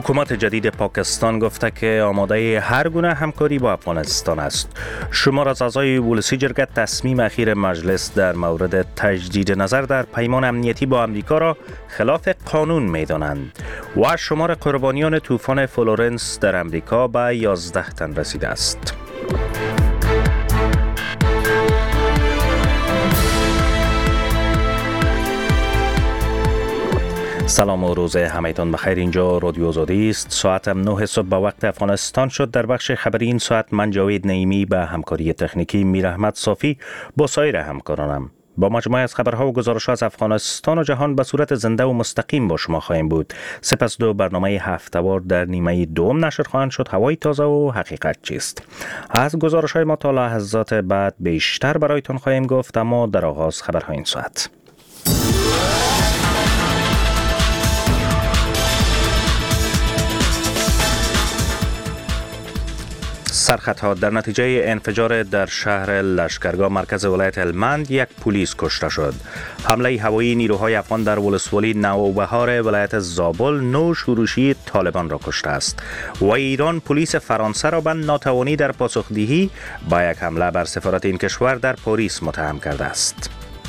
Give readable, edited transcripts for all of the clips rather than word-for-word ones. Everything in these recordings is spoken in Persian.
حکومت جدید پاکستان گفته که آماده هر گونه همکاری با افغانستان است. شمار از اعضای ولسی جرگه تصمیم اخیر مجلس در مورد تجدید نظر در پیمان امنیتی با امریکا را خلاف قانون می‌دانند و شمار قربانیان طوفان فلورنس در امریکا به 11 تن رسیده است. سلام و روز همه‌تان بخیر. اینجا رادیو آزادی است. ساعت 9 صبح به وقت افغانستان شد. در بخش خبری این ساعت من جاوید نعیمی به همکاری تکنیکی میر احمد صافی با سایر همکارانم با مجموعه از خبرها و گزارش‌ها از افغانستان و جهان به صورت زنده و مستقیم با شما خواهیم بود. سپس دو برنامه هفته‌وار در نیمه دوم نشر خواهند شد. هوای تازه و حقیقت چیست. از گزارش‌های ما تا لحظات بعد بیشتر برایتان خواهیم گفت، اما در آغاز خبرهای این ساعت. سرخطها: در نتیجه انفجار در شهر لشکرگاه مرکز ولایت هلمند یک پلیس کشته شد. حمله هوایی نیروهای افغان در ولسوالی نوبهار ولایت زابل 9 شورشی طالبان را کشته است و ایران پلیس فرانسه را به ناتوانی در پاسخدهی با یک حمله بر سفارت این کشور در پاریس متهم کرده است.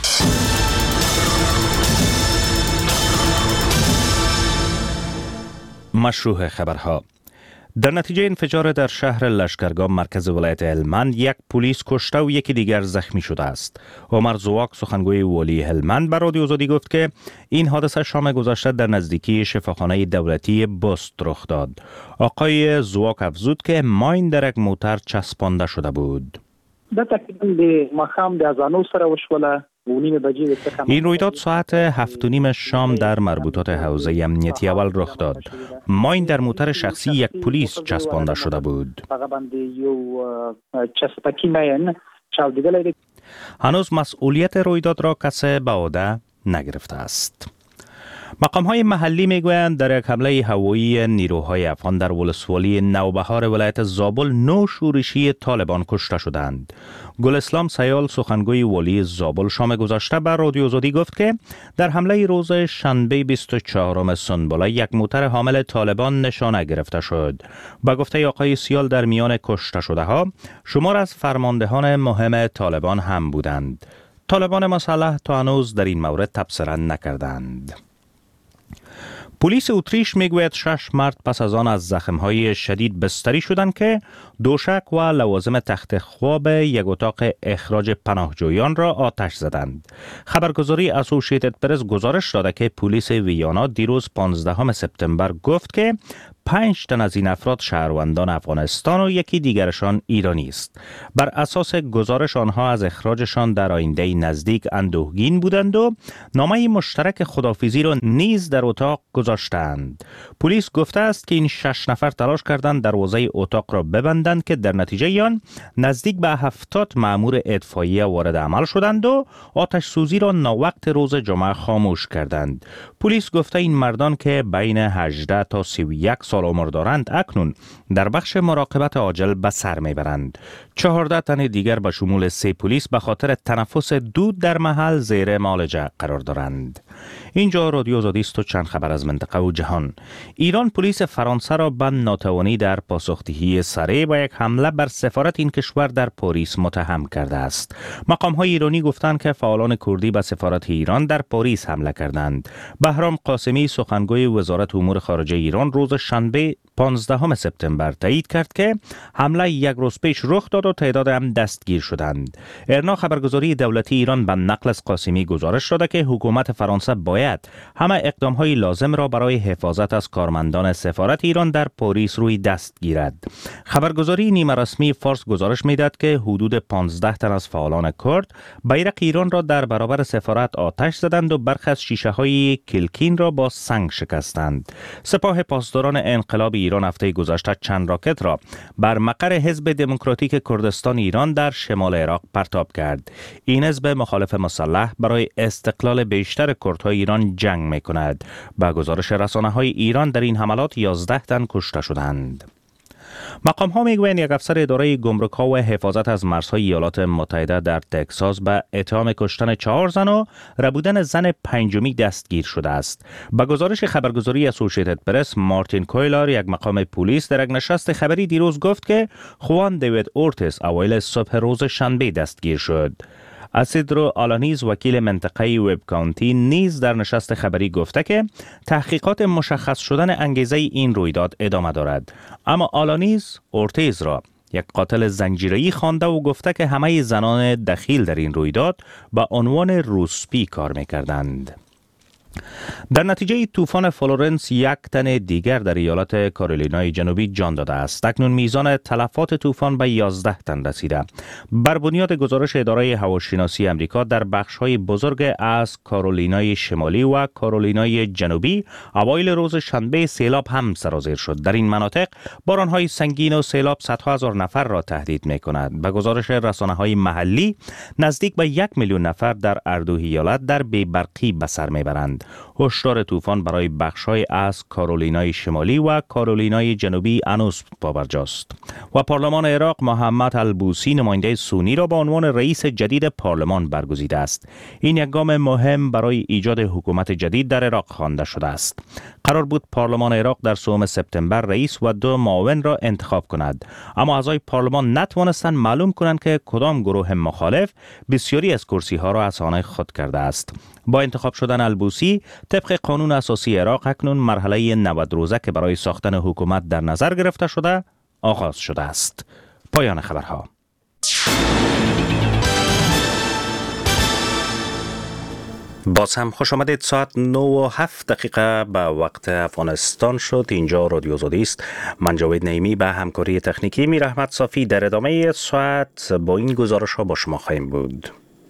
مشروع خبرها: در نتیجه انفجار در شهر لشکرگاه مرکز ولایت هلمند یک پلیس کشته و یکی دیگر زخمی شده است. عمر زواک سخنگوی والی هلمند به رادیو آزادی گفت که این حادثه شام گذشته در نزدیکی شفاخانه دولتی بست رخ داد. آقای زواک افزود که ماین در یک موتر چسبانده شده بود. این رویداد ساعت 7:30 شام در مربوطات حوزه امنیتی اول رخ داد. ماین در موتر شخصی یک پلیس چسبانده شده بود. هنوز مسئولیت رویداد را کسی به عهده نگرفته است. مقام‌های محلی میگویند در یک حمله هوایی نیروهای افغان در ولسوالی نوبهار ولایت زابل 9 شورشی طالبان کشته شدند. گل اسلام سیال سخنگوی والی زابل شام گذشته بر رادیو آزادی گفت که در حمله روز شنبه 24 سنبله یک موتر حامل طالبان نشانه گرفته شد. با گفته آقای سیال در میان کشته شده ها شمار از فرماندهان مهم طالبان هم بودند. طالبان مسلح تا هنوز در این مورد تبصره نکردند. پلیس اتریش میگوید 6 مرد پس از آن از زخم‌های شدید بستری شدند که دوشک و لوازم تخت خواب یک اتاق اخراج پناهجویان را آتش زدند. خبرگزاری اسوسییتد پرس گزارش داده که پلیس ویانا دیروز 15 سپتامبر گفت که 5 تن از این افراد شهروندان افغانستان و یکی دیگرشان ایرانی است. بر اساس گزارش آنها از اخراجشان در آینده نزدیک اندوهگین بودند و نامه مشترک خداحافظی را نیز در اتاق گذاشتند. پلیس گفته است که این 6 نفر تلاش کردند دروازه اتاق را ببندند که در نتیجه آن نزدیک به 70 مأمور اطفائیه وارد عمل شدند و آتش سوزی را ناوقت روز جمعه خاموش کردند. پلیس گفته این مردان که بین 18 تا 31 سال عمر دارند اکنون در بخش مراقبت عاجل به سر میبرند. 14 تن دیگر به شمول 3 پلیس به خاطر تنفس دود در محل زیر معالجه قرار دارند. اینجا رادیو آزادی است و چند خبر از منطقه و جهان. ایران پلیس فرانسه را به ناتوانی در پاسخدهی سریع با یک حمله بر سفارت این کشور در پاریس متهم کرده است. مقام‌های ایرانی گفتند که فعالان کردی به سفارت ایران در پاریس حمله کردند. بهرام قاسمی سخنگوی وزارت امور خارجه ایران روز شنبه 15 سپتامبر تایید کرد که حمله یک روز پیش رخ داد و تعداد هم دستگیر شدند. ارنا خبرگزاری دولتی ایران به نقل از قاسمی گزارش داده که حکومت فرانسه باید همه اقدام‌های لازم را برای حفاظت از کارمندان سفارت ایران در پاریس روی دست گیرد. خبرگزاری نیمه رسمی فارس گزارش می‌دهد که حدود 15 تن از فعالان کرد بیرق ایران را در برابر سفارت آتش زدند و برخی از شیشه‌های کلکین را با سنگ شکستند. سپاه پاسداران انقلاب ایران هفته گذشته چند راکت را بر مقر حزب دموکراتیک کردستان ایران در شمال عراق پرتاب کرد. این حزب مخالف مسلح برای استقلال بیشتر کردهای ایران جنگ می‌کند. با گزارش رسانه‌های ایران در این حملات 11 تن کشته شدند. مقام ها میگویند یک افسر اداره گمرک‌ها و حفاظت از مرزهای ایالات متحده در تگزاس به اتهام کشتن 4 زن و ربودن زن پنجمی دستگیر شده است. به گزارش خبرگزاری اسوسییتد پرس، مارتین کویلار، یک مقام پلیس، در یک نشست خبری دیروز گفت که خوان دیوید اورتیس اوایل صبح روز شنبه دستگیر شد. اسیدرو آلانیز، وکیل منطقه وب کانتی، نیز در نشست خبری گفته که تحقیقات مشخص شدن انگیزه این رویداد ادامه دارد. اما آلانیز اورتیز را یک قاتل زنجیره‌ای خوانده و گفته که همه زنان دخیل در این رویداد با عنوان روسپی کار می‌کردند. در نتیجه طوفان فلورنس یک تن دیگر در ایالت کارولینای جنوبی جان داده است. اکنون میزان تلفات طوفان به 11 تن رسیده. بر بنیاد گزارش اداره هواشناسی امریکا، در بخش‌های بزرگ از کارولینای شمالی و کارولینای جنوبی اوایل روز شنبه سیلاب هم سرازیر شد. در این مناطق باران‌های سنگین و سیلاب صدها هزار نفر را تهدید می‌کند. به گزارش رسانه‌های محلی، نزدیک به 1 میلیون نفر در اردو ایالت در بی‌برقی به سر می‌برند. هشدار طوفان برای بخش‌های از کارولینای شمالی و کارولینای جنوبی هنوز پابرجاست. و پارلمان عراق محمد البوسی نماینده سونی را به عنوان رئیس جدید پارلمان برگزیده است. این یک گام مهم برای ایجاد حکومت جدید در عراق خوانده شده است. قرار بود پارلمان عراق در 3 سپتامبر رئیس و 2 معاون را انتخاب کند، اما اعضای پارلمان نتوانستند معلوم کنند که کدام گروه مخالف بسیاری از کرسی‌ها را از آن خود کرده است. با انتخاب شدن البوسی، طبق قانون اساسی عراق اکنون مرحله 90 روزه که برای ساختن حکومت در نظر گرفته شده آغاز شده است. پایان خبرها. باز هم خوش آمدید. ساعت 9:07 به وقت افغانستان شد. اینجا رادیو آزادی است. من جاوید نعیمی به همکاری تکنیکی میر احمد صافی در ادامه ساعت با این گزارش ها با شما خواهیم بود.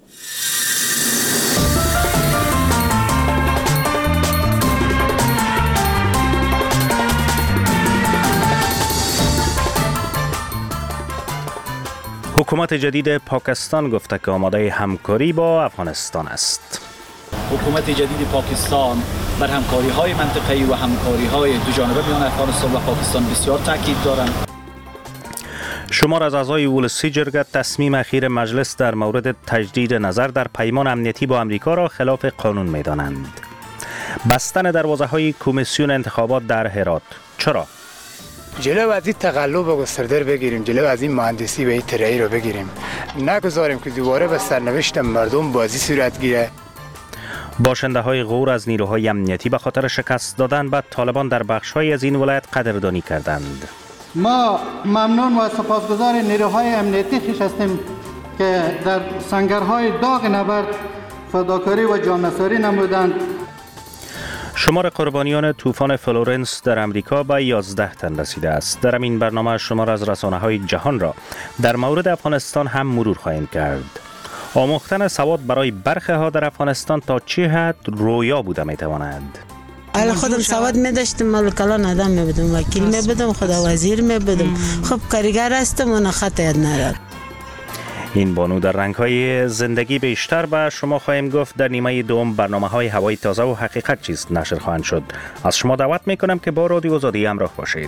حکومت جدید پاکستان گفته که آماده همکاری با افغانستان است. حکومت جدید پاکستان بر همکاری‌های منطقه‌ای و همکاری‌های دو جانبه میان افغانستان و پاکستان بسیار تاکید دارند. شمار از اعضای ولسی جرگه تصمیم اخیر مجلس در مورد تجدید نظر در پیمان امنیتی با امریکا را خلاف قانون می‌دانند. بستن دروازه‌های کمیسیون انتخابات در هرات. چرا؟ جلو از این تقلب و گسترده بگیریم، جلو از این مهندسی و این طرحی رو بگیریم، نگذاریم که دوباره به سرنوشت مردم بازی صورت گیره. باشنده های غور از نیروهای امنیتی به خاطر شکست دادن به طالبان در بخش‌های از این ولایت قدردانی کردند. ما ممنون و سپاسگزار نیروهای امنیتی خویش هستیم که در سنگرهای داغ نبرد فداکاری و جان‌نثاری نمودند. شمار قربانیان طوفان فلورنس در امریکا به 11 تن رسیده است. در این برنامه شمار از رسانه‌های جهان را در مورد افغانستان هم مرور خواهیم کرد. آموختن سواد برای برخی ها در افغانستان تا چه حد رویا بوده میتواند؟ حالا خودم سواد می‌داشتم، مالکالان آدم می‌بودم، وکیل می‌بودم، خدا وزیر می‌بودم. خب کارگر هستم و خط یاد ندارم. این بانو در رنگ‌های زندگی بیشتر به شما خواهیم گفت. در نیمه دوم برنامه‌های هوای تازه و حقیقت چیست نشر خواهند شد. از شما دعوت می‌کنم که با رادیو آزادی همراه باشید.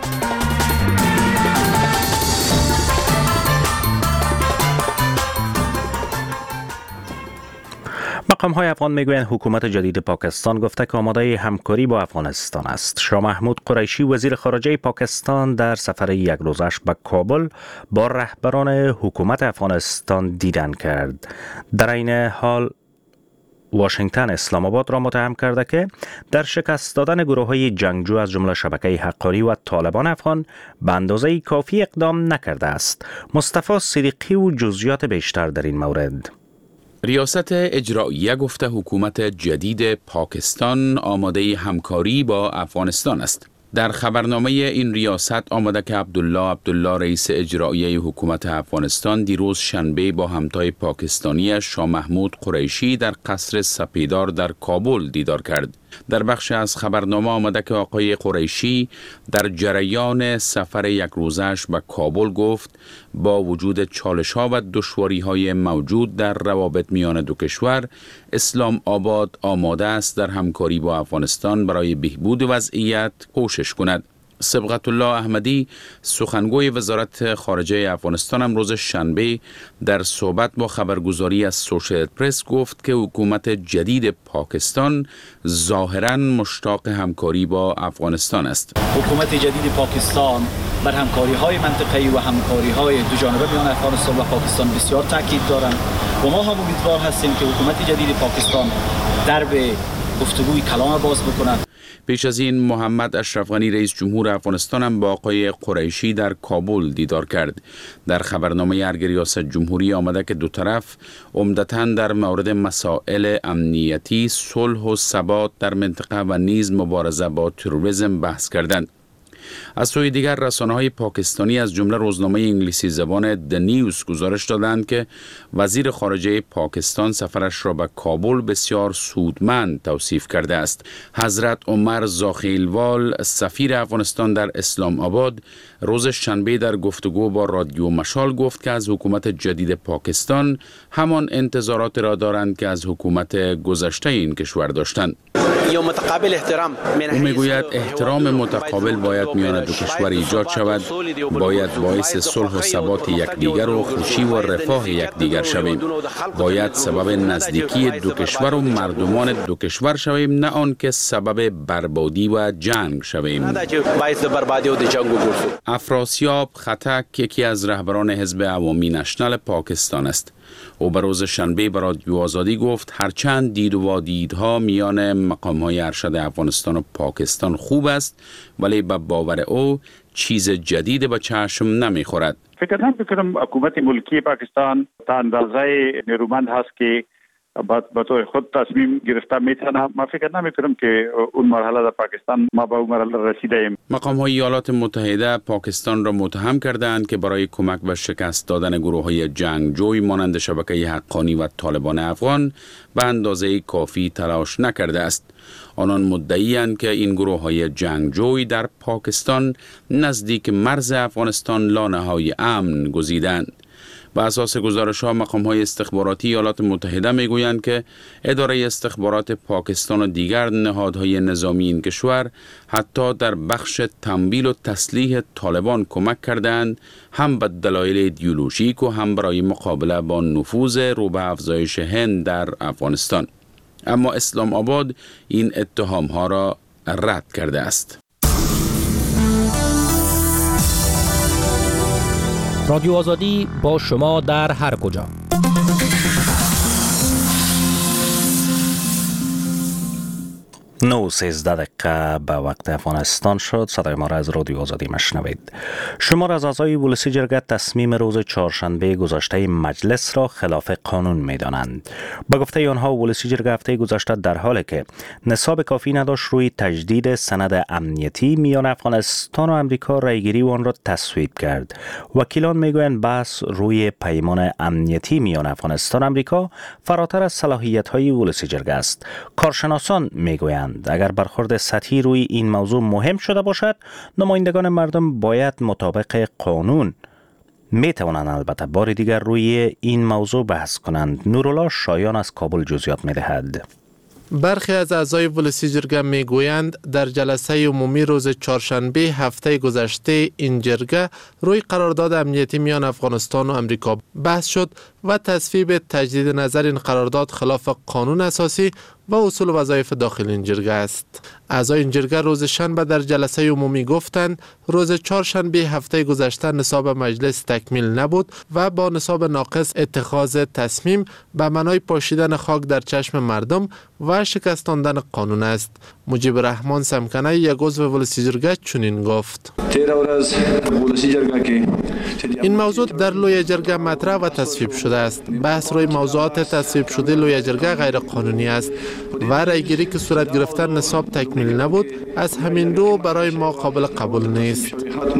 مقام‌های افغان میگویند حکومت جدید پاکستان گفته که آماده همکاری با افغانستان است. شاه محمود قریشی وزیر خارجه پاکستان در سفر یک روزش به کابل با رهبران حکومت افغانستان دیدن کرد. در این حال واشنگتن اسلام آباد را متهم کرده که در شکست دادن گروه‌های جنگجو از جمله شبکه حقاری و طالبان افغان به اندازه کافی اقدام نکرده است. مصطفی صدیقی و جزئیات بیشتر در این مورد. ریاست اجراییه گفته حکومت جدید پاکستان آماده همکاری با افغانستان است. در خبرنامه این ریاست آمده که عبدالله رئیس اجرایی حکومت افغانستان دیروز شنبه با همتای پاکستانی شاه محمود قریشی در قصر سپیدار در کابل دیدار کرد. در بخش از خبرنامه آمده که آقای قریشی در جریان سفر یک روزش به کابل گفت با وجود چالش‌ها و دشواری‌های موجود در روابط میان دو کشور، اسلام آباد آماده است در همکاری با افغانستان برای بهبود وضعیت کوشش کند. صبغت الله احمدی سخنگوی وزارت خارجه افغانستان هم روز شنبه در صحبت با خبرگزاری از سوشیتد پرس گفت که حکومت جدید پاکستان ظاهراً مشتاق همکاری با افغانستان است. حکومت جدید پاکستان بر همکاری‌های منطقه‌ای و همکاری‌های دو جانبه میان افغانستان و پاکستان بسیار تاکید دارند و ما هم امیدوار هستیم که حکومت جدید پاکستان درب گفتگوی کلام باز بکند. پیش از این محمد اشرف غنی رئیس جمهور افغانستان هم با آقای قریشی در کابل دیدار کرد. در خبرنامه ارگ ریاست جمهوری آمده که دو طرف عمدتاً در مورد مسائل امنیتی، صلح و ثبات در منطقه و نیز مبارزه با تروریسم بحث کردند. از سوی دیگر رسانه‌های پاکستانی از جمله روزنامه انگلیسی زبان د نیوز گزارش دادند که وزیر خارجه پاکستان سفرش را به کابل بسیار سودمند توصیف کرده است. حضرت عمر زاخیلوال سفیر افغانستان در اسلام آباد روز شنبه در گفتگو با رادیو مشال گفت که از حکومت جدید پاکستان همان انتظارات را دارند که از حکومت گذشته این کشور داشتند. او میگوید احترام متقابل باید میان دو کشور ایجاد شود، باید باعث صلح و ثبات یکدیگر و خوشی و رفاه یکدیگر شویم، باید سبب نزدیکی دو کشور و مردمان دو کشور شویم، نه آن که سبب بربادی و جنگ شویم. افراسیاب خطک یکی از رهبران حزب عوامی نشنل پاکستان است. او به روز شنبه به رادیو آزادی گفت هرچند دید و وادیدها میان مقام‌های ارشد افغانستان و پاکستان خوب است، ولی به باور او چیز جدید به چشم نمیخورد. فکر نمی‌کنم حکومت ملکی پاکستان تا اندازه نیرومند هست که با طور خود تصمیم گرفته میتونه. ما فکر نمی‌کنم که اون مرحله در پاکستان ما به اون مرحله رسیده ایم. مقام‌های ایالات متحده پاکستان را متهم کردند که برای کمک به شکست دادن گروه‌های جنگجوی مانند شبکه حقانی و طالبان افغان به اندازه کافی تلاش نکرده است. آنان مدعی‌اند که این گروه‌های جنگجوی در پاکستان نزدیک مرز افغانستان لانه‌های امن گزیدند. بر اساس گزارش‌ها مقام‌های استخباراتی ایالات متحده می‌گویند که اداره استخبارات پاکستان و دیگر نهادهای نظامی این کشور حتی در بخش تمویل و تسلیح طالبان کمک کردند، هم به دلایل ایدئولوژیک و هم برای مقابله با نفوذ رو به افزایش هند در افغانستان. اما اسلام آباد این اتهام‌ها را رد کرده است. رادیو آزادی با شما در هر کجا. 9:13 دقیقه به وقت افغانستان شد. صدای ما را از رادیو آزادی مشنوید. شمار از اعضای ولسی جرگه تصمیم روز چهارشنبه گذشته مجلس را خلاف قانون می‌دانند. به گفته آنها ولسی جرگه هفته گذشته در حالی که نصاب کافی نداشت روی تجدید سند امنیتی میان افغانستان و امریکا رایگیری آن را تصویب کرد. وکیلان میگویند بحث روی پیمان امنیتی میان افغانستان و امریکا فراتر از صلاحیت‌های ولسی جرگه است. کارشناسان میگویند اگر برخورد سطحی روی این موضوع مهم شده باشد، نمایندگان مردم باید مطابق قانون می توانند البته بار دیگر روی این موضوع بحث کنند. نورالله شایان از کابل جزئیات می دهد. برخی از اعضای ولسی جرگه می گویند در جلسه عمومی روز چهارشنبه هفته گذشته این جرگه روی قرارداد امنیتی میان افغانستان و امریکا بحث شد و تصویب تجدید نظر این قرارداد خلاف قانون اساسی و اصول وظایف داخل این جرگه است. اعضای این جرگه روز شنبه در جلسه عمومی گفتند روز چهارشنبه هفته گذشته نصاب مجلس تکمیل نبود و با نصاب ناقص اتخاذ تصمیم به معنای پاشیدن خاک در چشم مردم و شکستاندن قانون است. مجیب رحمان سمکنه یک عضو ولسی جرگه چنین گفت: این موضوع در لوی جرگه مطرح و تصویب شده است. بحث روی موضوعات تصویب شده لوی جرگه غیر قانونی است و رایگیری که صورت گرفته نصاب تکمیل نبود، از همین رو برای ما قابل قبول نیست.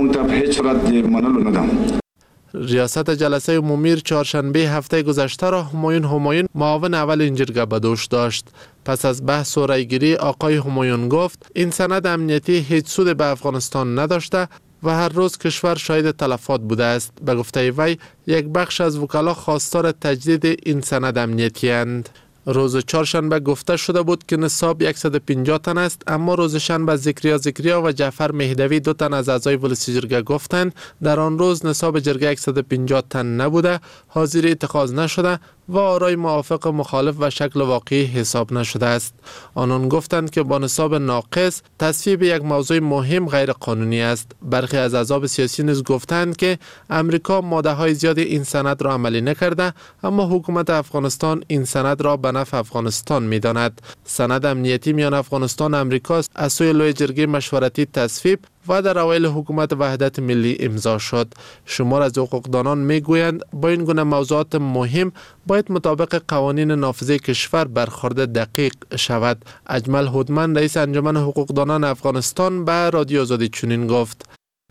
ریاست جلسه عمومی چهارشنبه هفته گذشته را همایون معاون اول این جرگه به دوش داشت. پس از بحث و رایگیری آقای همایون گفت این سند امنیتی هیچ سود به افغانستان نداشته و هر روز کشور شاهد تلفات بوده است. به گفته وی یک بخش از وکلا خواستار تجدید این سند امنیتی اند. روز چهارشنبه گفته شده بود که نصاب 150 تن است، اما روز شنبه ذکریا و جعفر مهدوی 2 تن از اعضای ولسی جرگه گفتند در آن روز نصاب جرگه 150 تن نبوده، حاضری اتخاذ نشده و آرای موافق مخالف و شکل واقعی حساب نشده است. آنان گفتند که با نصاب ناقص تصویب یک موضوع مهم غیر قانونی است. برخی از احزاب سیاسی نیز گفتند که امریکا ماده‌های زیادی این سند را عملی نکرده، اما حکومت افغانستان این سند را به نفع افغانستان می‌داند. سند امنیتی میان افغانستان و امریکا از سوی لوی جرگه مشورتی تصویب و در اوایل حکومت وحدت ملی امضا شد. شمار از حقوقدانان میگویند با این گونه موضوعات مهم باید مطابق قوانین نافذه کشور برخورد دقیق شود. اجمل هودمن رئیس انجمن حقوقدانان افغانستان به رادیو آزادی چنین گفت: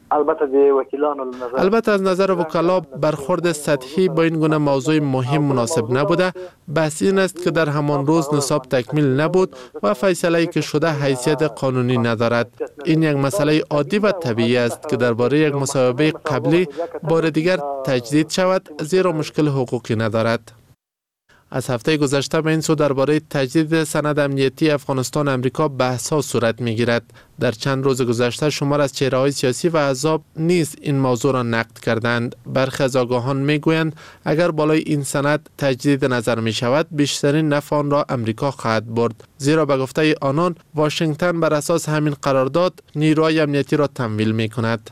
البته از نظر وکلا برخورد سطحی با این گونه موضوع مهم مناسب نبوده. بحث این است که در همان روز نصاب تکمیل نبود و فیصله‌ای که شده حیثیت قانونی ندارد. این یک مسئله عادی و طبیعی است که درباره یک مصوبه قبلی بار دیگر تجدید شود، زیرا مشکل حقوقی ندارد. از هفته گذشته به این سو درباره تجدید سند امنیتی افغانستان امریکا بحث‌ها صورت می‌گیرد. در چند روز گذشته شمار از چهره‌های سیاسی و احزاب نیز این موضوع را نقد کردند. برخی از آگاهان می‌گویند اگر بالای این سند تجدید نظر می‌شود بیشترین نفع آن را امریکا خواهد برد، زیرا به گفته آنان واشنگتن بر اساس همین قرارداد نیروهای امنیتی را تمویل می‌کند.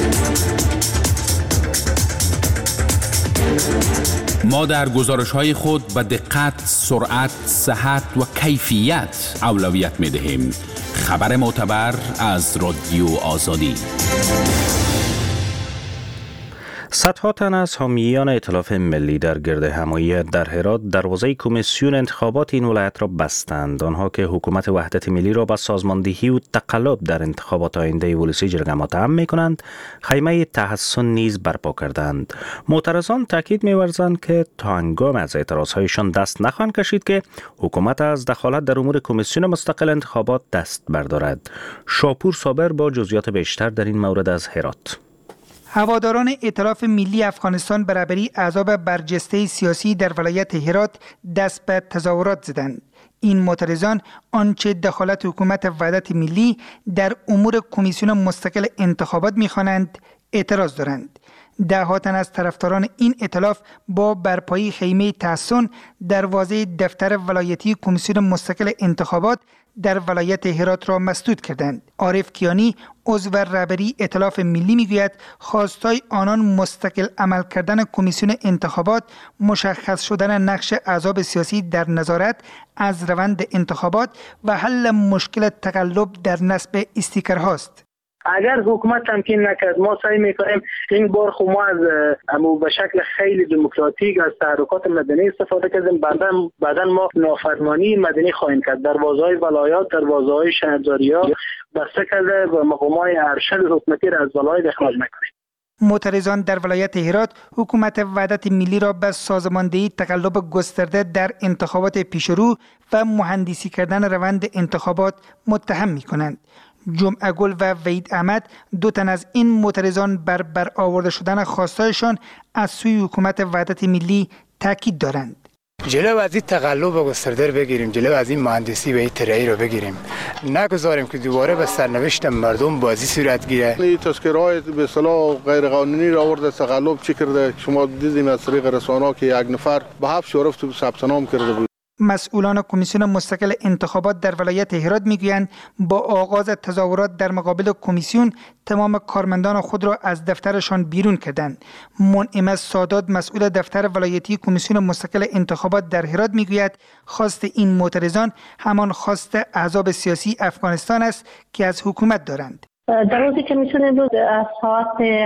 ما در گزارش‌های خود به دقت، سرعت، صحت و کیفیت اولویت می‌دهیم. خبر معتبر از رادیو آزادی. صدها تن از حامیان ائتلاف ملی در گرد همایی در هرات دروازه کمیسیون انتخابات این ولایت را بستند. آنها که حکومت وحدت ملی را به سازماندهی و تقلب در انتخابات آینده ولسی جرگه متهم می‌کنند، خیمه تحسن نیز برپا کردند. معترضان تاکید می‌ورزند که تا هنگام از اعتراضهایشان دست نخواهند کشید که حکومت از دخالت در امور کمیسیون مستقل انتخابات دست بردارد. شاپور صابر با جزئیات بیشتر در این مورد از هرات. هواداران ائتلاف ملی افغانستان برابری اعضاب برجسته سیاسی در ولایت هرات دست به تظاهرات زدند. این معترضان آنچه دخالت حکومت وحدت ملی در امور کمیسیون مستقل انتخابات می‌خوانند اعتراض دارند. ده‌ها تن از طرفداران این ائتلاف با برپایی خیمه تحسن دروازه دفتر ولایتی کمیسیون مستقل انتخابات در ولایت هرات را مسدود کردند. عارف کیانی عضو رهبری ائتلاف ملی میگوید خواستای آنان مستقل عمل کردن کمیسیون انتخابات، مشخص شدن نقش احزاب سیاسی در نظارت از روند انتخابات و حل مشکل تقلب در نصب استیکرهاست. اگر حکومت تمکین نکرد ما سعی میکنیم این بار خو ما از به شکل خیلی دموکراتیک از تحرکات مدنی استفاده کردیم. بعدا ما نافرمانی مدنی خواهیم کرد. دروازه‌های ولایات، دروازه‌های شهرداری‌ها بسته کرده و مقامات ارشد حکومتی را از ولایت اخراج میکنیم. معترضان در ولایت هرات حکومت وحدت ملی را به سازماندهی تقلب گسترده در انتخابات پیشرو و مهندسی کردن روند انتخابات متهم می‌کنند. جمعه گل و وحید احمد 2 تن از این معترضان بر برآورده شدن خواستایشان از سوی حکومت وحدت ملی تاکید دارند. جلو از این تقلب گسترده بگیریم، جلو از این مهندسی و این طرحی رو بگیریم، نگذاریم که دوباره به سرنوشت مردم بازی صورت گیره. این تذکره‌های به اصطلاح غیر قانونی را آورده تقلب چی کرده؟ شما دیدین از طریق رسانه‌ها که یک نفر به حبس رفت و ثبت نام کرده بود. مسئولان کمیسیون مستقل انتخابات در ولایت هرات میگویند با آغاز تظاهرات در مقابل کمیسیون تمام کارمندان خود را از دفترشان بیرون کردند. منعم سادات مسئول دفتر ولایتی کمیسیون مستقل انتخابات در هرات میگوید خواست این معترضان همان خواست احزاب سیاسی افغانستان است که از حکومت دارند. در روزی که میشون امروز از ساعت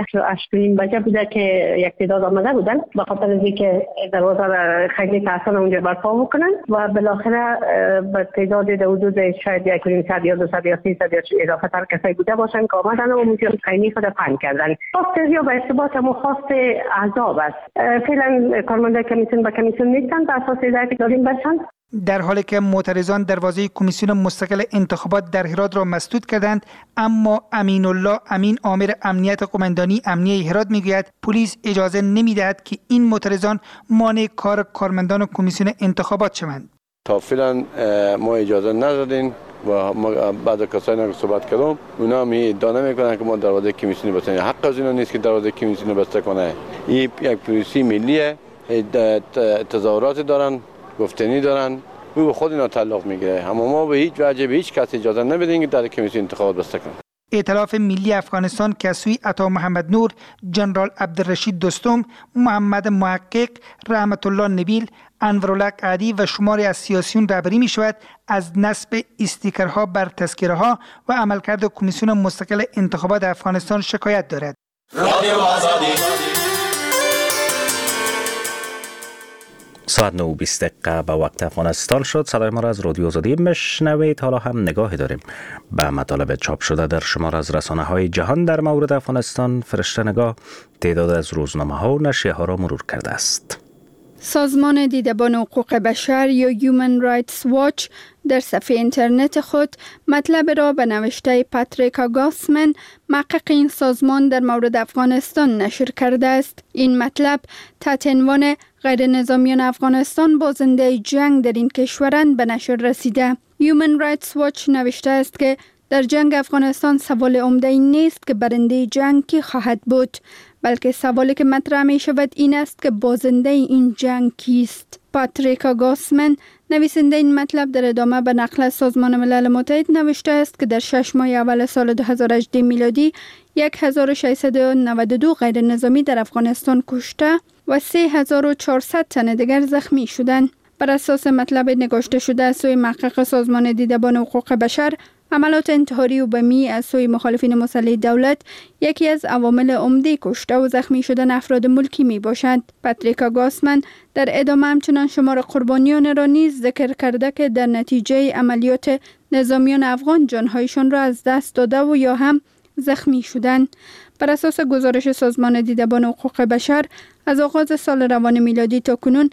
8:30 بجه بوده که یک تعداد آمده بودن به خاطر اینکه دروازه را خیلی تحسن اونجا برپا بکنن و بالاخره به تعداد حدود شاید 1.5 یا 200 یا 300 اضافه تر کسایی بوده باشن که آمدن و اونجا خیلی خود پنگ کردن. خواست یا به ارتباط هم خواست احزاب است. فعلا کارمندان کمیسیون به کمیسیون نیستن، بر اساس هدایت داریم باشند. در حالی که معترضان دروازه کمیسیون مستقل انتخابات در هرات را مسدود کردند، اما امین الله امین آمر امنیت قماندانی امنیه هرات میگوید پلیس اجازه نمیدهد که این معترضان مانع کار کارمندان کمیسیون انتخابات شوند. تا فعلا ما اجازه ندادیم و ما بعد کسایی که صحبت کردم اونا هم ادعا نمیکنن که ما دروازه کمیسیون بستیم. حق از اینا نیست که دروازه کمیسیون بسته کنه. این یک پلیسی ملیه، تظاهرات دارن، گفتنی دارن، او به خود اینا تعلق میگیره. اما ما به هیچ وجه به هیچ کس اجازه نمیدیم که در کمیسیون انتخابات بسته کنه. ائتلاف ملی افغانستان که از سوی عطا محمد نور، جنرال عبدالرشید دوستم، محمد محقق، رحمت الله نبیل، انورالله عادی و شماری از سیاسیون رهبری می شود از نصب استیکرها بر تذکره ها و عملکرد کمیسیون مستقل انتخابات افغانستان شکایت دارد. ساعت 9:20 به وقت افغانستان شد. صدای ما را از رادیو آزادی میشنوید. حالا هم نگاهی داریم به مطالب چاپ شده در شمار از رسانه‌های جهان در مورد افغانستان. فرشته نگاه تعداد از روزنامه‌ها و نشریه‌ها را مرور کرده است. سازمان دیدبان حقوق بشر یا Human Rights Watch در صفحه اینترنت خود مطلب را به نوشته پاتریکا گاسمن، محقق این سازمان در مورد افغانستان نشر کرده است. این مطلب تحت عنوان غیر نظامیان افغانستان بازنده جنگ در این کشورند به نشر رسیده. Human Rights Watch نوشته است که در جنگ افغانستان سوال عمده این نیست که برنده جنگ کی خواهد بود، بلکه سوالی که مطرح می شود این است که بازنده این جنگ کیست. پاتریکا گاسمن، نویسنده این مطلب، در ادامه به نقل از سازمان ملل متحد نوشته است که در 6 ماه اول سال 2018 میلادی 1692 غیر نظامی در افغانستان کشته و 3400 تن دیگر زخمی شدند. بر اساس مطلب نگاشته شده از سوی محقق سازمان دیدبان حقوق بشر، عملات انتحاری و بمی از سوی مخالفین مسلح دولت یکی از عوامل عمده کشته و زخمی شدن افراد ملکی می باشد. پاتریکا گاسمن در ادامه همچنان شمار قربانیان را نیز ذکر کرده که در نتیجه عملیات نظامیان افغان جانهایشان را از دست داده و یا هم زخمی شدند. بر اساس گزارش سازمان دیدبان حقوق بشر، از آغاز سال روان میلادی تا کنون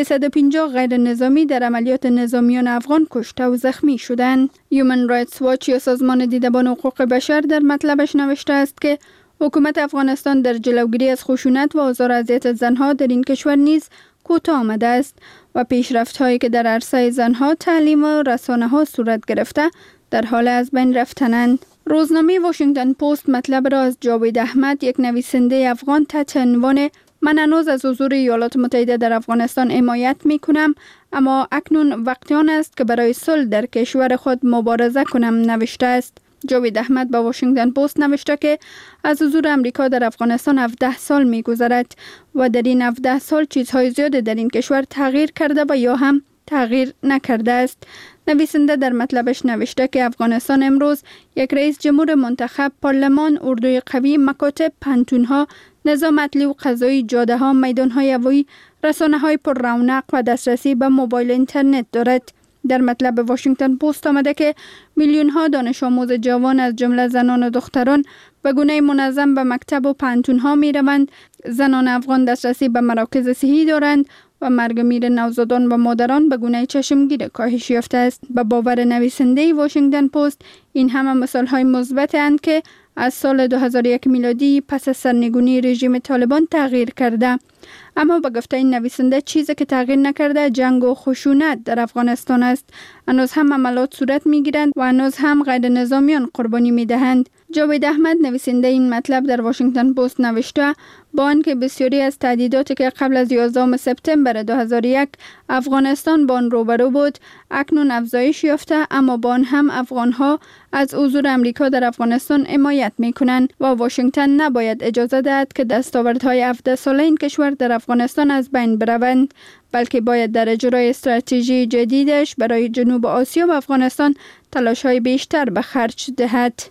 350 غیر نظامی در عملیات نظامیان افغان کشته و زخمی شدند. Human Rights Watch یا سازمان دیدبان حقوق بشر در مطلبش نوشته است که حکومت افغانستان در جلوگیری از خشونت و آزار و اذیت زنها در این کشور نیز کوتاه آمده است و پیشرفت‌هایی که در عرصه زنها، تعلیم و رسانه‌ها صورت گرفته در حال از بین رفتنند. روزنامه واشنگتن پست مطلب را از جاوید احمد، یک نویسنده افغان، تحت عنوان من هنوز از حضور ایالات متحده در افغانستان حمایت می‌کنم، اما اکنون وقت آن است که برای صلح در کشور خود مبارزه کنم نوشته است. جاوید احمد به واشنگتن پست نوشته که از حضور امریکا در افغانستان 17 سال می‌گذرد و در این 17 سال چیزهای زیاد در این کشور تغییر کرده و یا هم تغییر نکرده است. نویسنده در مطلبش نوشته که افغانستان امروز یک رئیس جمهور منتخب، پارلمان، اردوی قوی، مکاتب، پانتون‌ها، نظام عدلی و قضایی، جاده‌ها، میدان‌های هوایی، رسانه‌های پر رونق و دسترسی به موبایل اینترنت دارد. در مطلب واشنگتن پست آمده که میلیون‌ها دانش آموز جوان از جمله زنان و دختران به گونه منظم به مکتب و پانتون‌ها می‌روند. زنان افغان دسترسی به مراکز صحی دارند و مرگ میر نوزادان و مادران به گونه چشمگیر کاهش یافته است. به باور نویسنده واشنگتن پست، این همه مثال‌های مثبت اند که از سال 2001 میلادی پس از سرنگونی رژیم طالبان تغییر کرده. اما به گفته این نویسنده چیزی که تغییر نکرده جنگ و خشونت در افغانستان است. هنوز هم عملات صورت میگیرند و هنوز هم غیر نظامیان قربانی میدهند. جاوید احمد، نویسنده این مطلب، در واشنگتن پست نوشته با آنکه بسیاری از تهدیداتی که قبل از 11 سپتامبر 2001 افغانستان با آن روبرو بود اکنون افزایش یافته، اما با آن هم افغانها از حضور امریکا در افغانستان حمایت میکنند و واشنگتن نباید اجازه دهد که دستاوردهای 17 ساله این کشور در افغانستان از بین بروند، بلکه باید در اجرای استراتژی جدیدش برای جنوب آسیا و افغانستان تلاش‌های بیشتر به خرج دهد.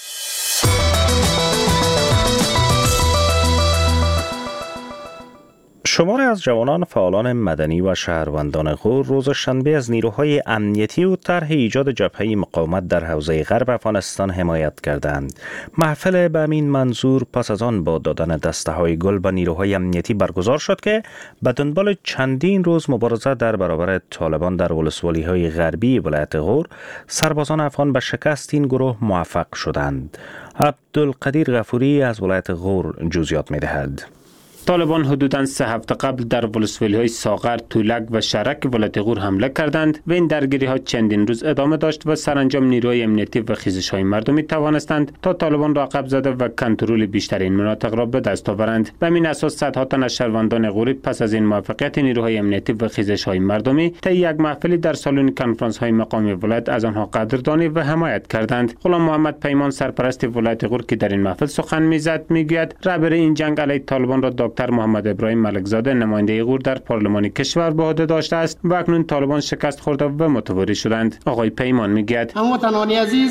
شماری از جوانان فعالان مدنی و شهروندان غور روز شنبه از نیروهای امنیتی و طرح ایجاد جبهه مقاومت در حوزه غرب افغانستان حمایت کردند. محفل به همین منظور پس از آن با دادن دسته‌های گل به نیروهای امنیتی برگزار شد که به دنبال چندین روز مبارزه در برابر طالبان در ولسوالی‌های غربی ولایت غور، سربازان افغان به شکست این گروه موفق شدند. عبدالقدیر غفوری از ولایت غور جزئیات می‌دهد. طالبان حدوداً 3 هفته قبل در ولسوالی‌های ساغر، تولک و شرک ولایت غور حمله کردند و این درگیری‌ها چندین روز ادامه داشت و سرانجام نیروهای امنیتی و خیزش‌های مردمی توانستند تا طالبان را عقب زده و کنترل بیشتر این مناطق را به دست آورند. به همین اساس صدها تن از شهروندان غوری پس از این موفقیت نیروهای امنیتی و خیزش‌های مردمی طی یک محفلی در سالن کنفرانس‌های مقامی ولایت از آنها قدردانی و حمایت کردند. غلام محمد پیمان سرپرست ولایت غور که در این محفل سخن می‌زد میگوید رهبر این جنگ علیه طالبان را دکتر محمد ابراهیم ملکزاده نماینده غور در پارلمان کشور به عهده داشته است و اکنون طالبان شکست خورده و متواری شدند. آقای پیمان میگوید هموطنان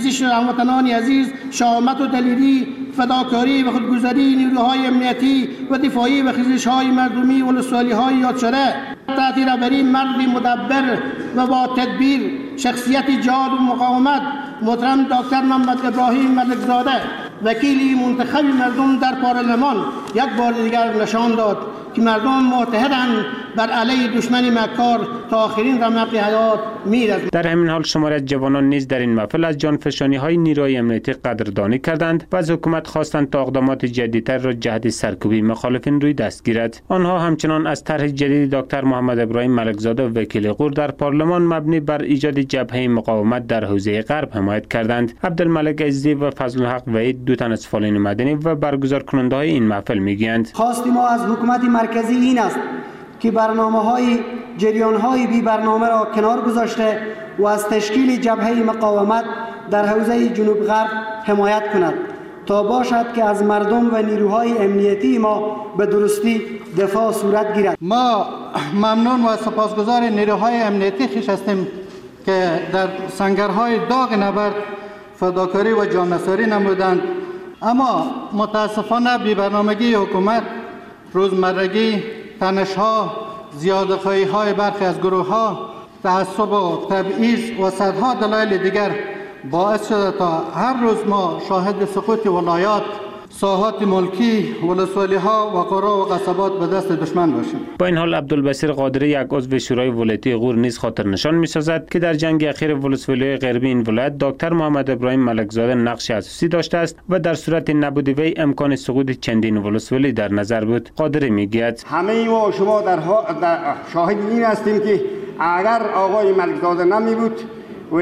عزیز شهامت و دلیری، فداکاری و خودگذری نیروهای امنیتی و دفاعی و خیزش‌های مردمی و ولسوالی‌های یاد شده تحت رهبری مردی مدبر و با تدبیر، شخصیت جاد و مقاومت، محترم دکتر محمد ابراهیم ملکزاده وکیلی منتخب مردم در پارلمان یک بار دیگر نشان داد که مردم متحدند بر علیه دشمن مکار تا آخرین رمق حیات می‌رسند. در همین حال شماری از جوانان نیز در این محفل از جانفشانی‌های نیروهای امنیتی قدردانی کردند و از حکومت خواستند تا اقدامات جدیدتر را جهت سرکوبی مخالفین روی دست گیرد. آنها همچنان از طرح جدید دکتر محمد ابراهیم ملکزاده وکیل غور در پارلمان مبنی بر ایجاد جبهه مقاومت در حوزه غرب حمایت کردند. عبدالملک عزیزی و فضل الحق وحید دو تن از فعالین مدنی و برگزار کننده‌های این محفل میگویند خواست ما از حکومت مرکزی این است که برنامه‌های جریان‌های بی برنامه را کنار گذاشته و از تشکیل جبهه مقاومت در حوزه جنوب غرب حمایت کند تا باشد که از مردم و نیروهای امنیتی ما به درستی دفاع صورت گیرد. ما ممنون و سپاسگزار نیروهای امنیتی خویش هستیم که در سنگرهای داغ نبرد فداکاری و جان‌نثاری نمودند، اما متاسفانه بی برنامگی حکومت، روزمرگی، تنش‌ها، زیادخواهی‌های برخی از گروه‌ها، تعصب و تبعیض و صدها دلایل دیگر باعث شده تا هر روز ما شاهد سقوط ولایات، ساحات ملکی، ولسوالی‌ها و قرى و قصبات به دست دشمن باشیم. با این حال عبدالبصیر قادری یک عضو شورای ولایتی غور نیز خاطر نشان می‌سازد که در جنگ اخیر ولسوالی غربی این ولایت دکتر محمد ابراهیم ملکزاده نقش اساسی داشته است و در صورت نبود وی امکان سقوط چندین ولسوالی در نظر بود. قادری میگوید همه ما شما در شاهد این هستیم که اگر آقای ملکزاده نمی بود و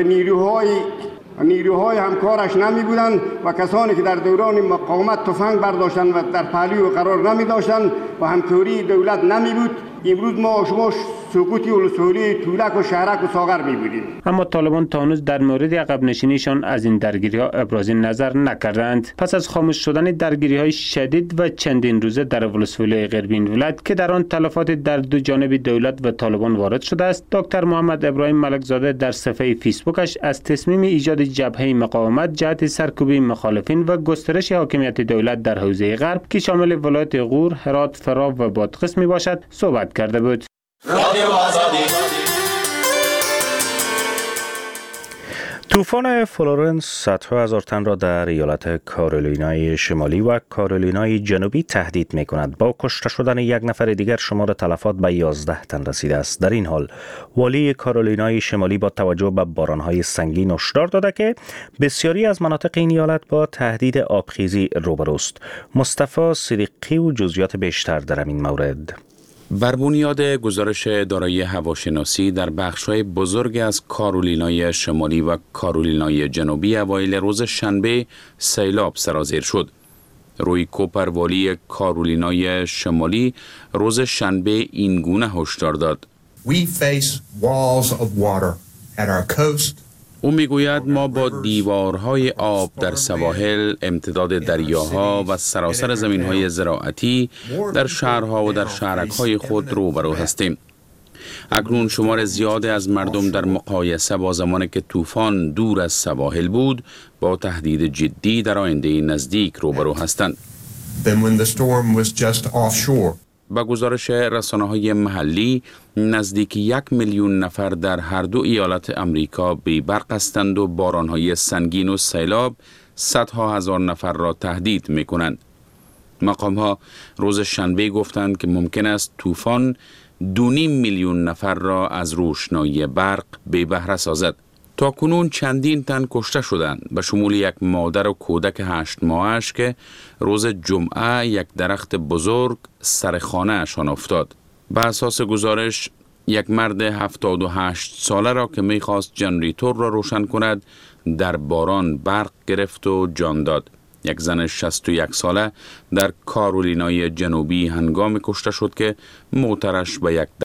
نیروهای همکارش نمی بودند و کسانی که در دوران مقاومت تفنگ برداشتند و در پهلو قرار نمی داشتند و همکاری دولت نمی بود، امروز ما شما سقوطی ولسوالی تولک و شهرک و ساغر می بودیم. اما طالبان تا هنوز در مورد عقب نشینیشان از این درگیری‌ها ابراز نظر نکردند. پس از خاموش شدن درگیری‌های شدید و چندین روزه در ولسوالی غربی این ولایت که در آن تلفات در دو جانب دولت و طالبان وارد شده است، دکتر محمد ابراهیم ملکزاده در صفحه فیسبوکش از تصمیم ایجاد جبهه مقاومت جهت سرکوبی مخالفین و گسترش حاکمیت دولت در حوزه غرب که شامل ولایت غور، هرات، فرا و بادغیس میباشد صحبت کرده بود. طوفان فلورنس صدها هزار تن را در ایالت کارولینای شمالی و کارولینای جنوبی تهدید می کند. با کشته شدن یک نفر دیگر شمار تلفات به 11 تن رسیده است. در این حال والی کارولینای شمالی با توجه به بارانهای سنگین هشدار داده که بسیاری از مناطق این ایالت با تهدید آبخیزی روبروست. مصطفی صدیقی و جزئیات بیشتر در این مورد. بر بنیاد گزارش اداره هواشناسی در بخش‌های بزرگ از کارولینای شمالی و کارولینای جنوبی اوایل روز شنبه سیلاب سرازیر شد. روی کوپر والی کارولینای شمالی روز شنبه این گونه هشدار داد. We face walls of water at our coast. او میگوید ما با دیوارهای آب در سواحل، امتداد دریاها و سراسر زمینهای زراعتی در شهرها و در شهرک‌های خود روبرو هستیم. اکنون شمار زیاد از مردم در مقایسه با زمانی که طوفان دور از سواحل بود با تهدید جدی در آینده نزدیک روبرو هستند. با گزارش رسانه‌های محلی نزدیک 1 میلیون نفر در هر دو ایالت امریکا بی برق هستند و باران‌های سنگین و سیلاب صدها هزار نفر را تهدید می‌کنند. مقام‌ها روز شنبه گفتند که ممکن است طوفان 2.5 میلیون نفر را از روشنایی برق بی بهره سازد. تا کنون چندین تن کشته شدند به شمول یک مادر و کودک 8 ماهش که روز جمعه یک درخت بزرگ سر خانه اشان افتاد. به اساس گزارش یک مرد 78 ساله را که میخواست جنریتور را روشن کند در باران برق گرفت و جان داد. یک زن 61 ساله در کارولینای جنوبی هنگام کشته شد که موترش به یک